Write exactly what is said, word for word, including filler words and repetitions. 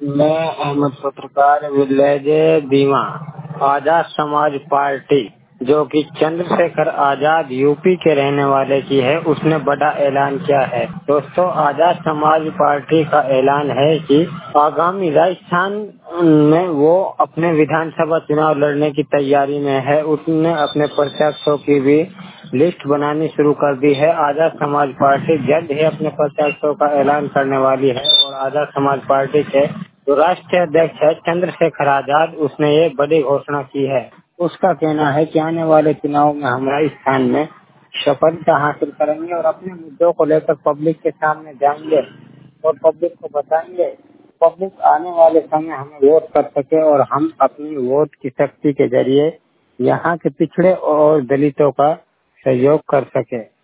मैं अहमद पत्रकार विलेज दीवा आजाद समाज पार्टी जो कि चंद्रशेखर आजाद यूपी के रहने वाले की है, उसने बड़ा ऐलान किया है। दोस्तों, आजाद समाज पार्टी का ऐलान है कि आगामी राजस्थान में वो अपने विधानसभा चुनाव लड़ने की तैयारी में है। उसने अपने प्रत्याशियों की भी लिस्ट बनानी शुरू कर दी है। आजाद समाज पार्टी जल्द ही अपने प्रत्याशियों का ऐलान करने वाली है और आजाद समाज पार्टी के जो राष्ट्रीय अध्यक्ष है चंद्रशेखर आजाद, उसने ये बड़ी घोषणा की है। उसका कहना है कि आने वाले चुनाव में हम राजस्थान में सफलता हासिल करेंगे और अपने मुद्दों को लेकर पब्लिक के सामने जाएंगे और पब्लिक को बताएंगे। पब्लिक आने वाले समय हमें वोट कर सके और हम अपनी वोट की शक्ति के जरिए यहाँ के पिछड़े और दलितों का सहयोग कर सके।